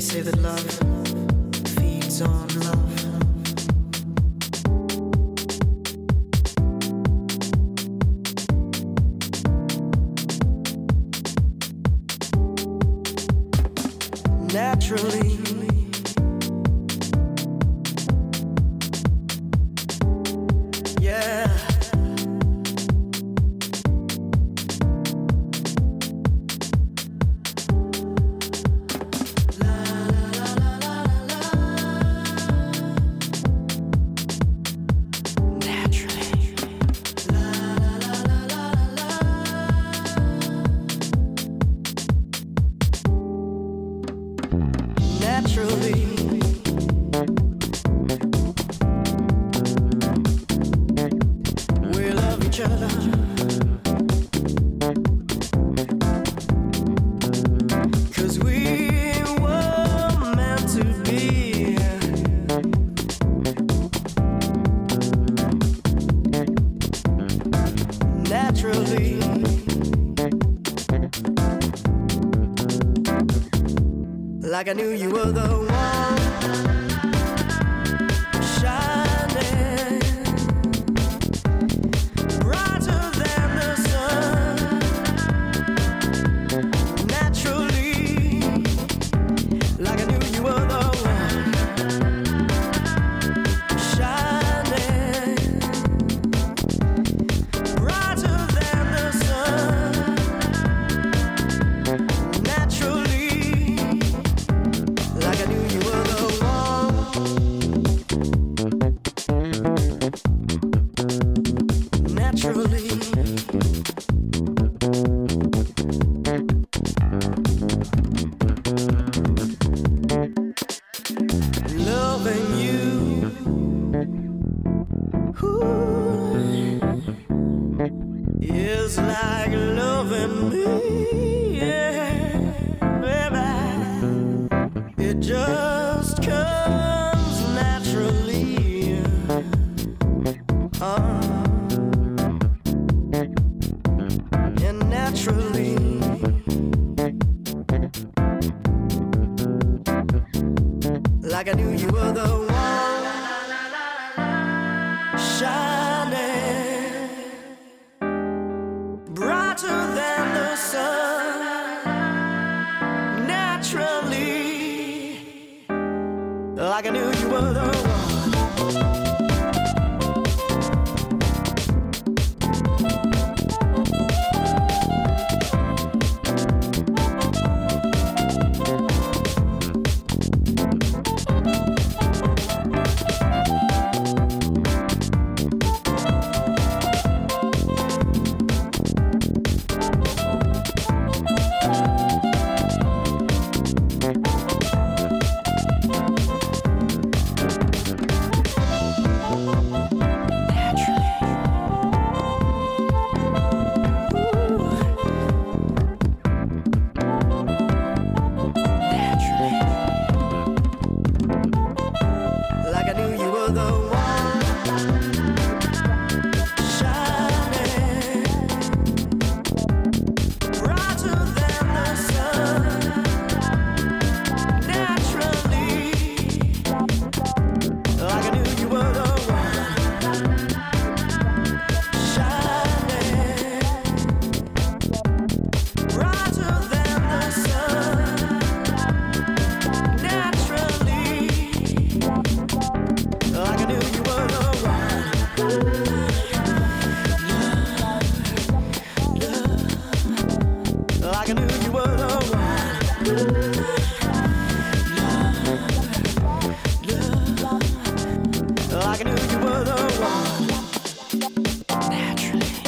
say that love feeds on love. Naturally, yeah. Naturally, we love each other. 'Cause we were meant to be. Naturally, like I knew you were the one, shining brighter than the sun. Naturally, like I knew you were the one, shining brighter than the sun. Naturally, like I knew you were the one. Naturally, loving you, ooh, is like loving me, yeah, baby. It just comes naturally. And naturally, like I knew you were the one, shining brighter than the sun. Naturally, like I knew you were the one. Like I knew you were the one, shining brighter than the sun. Naturally, like I knew you were the one, shining brighter than the sun. Naturally, like I knew you were the one. Like I knew you were the one. Like I knew you were the one. Naturally.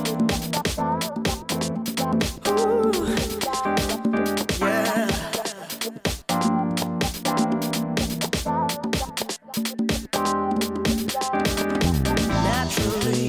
Ooh, yeah. Naturally,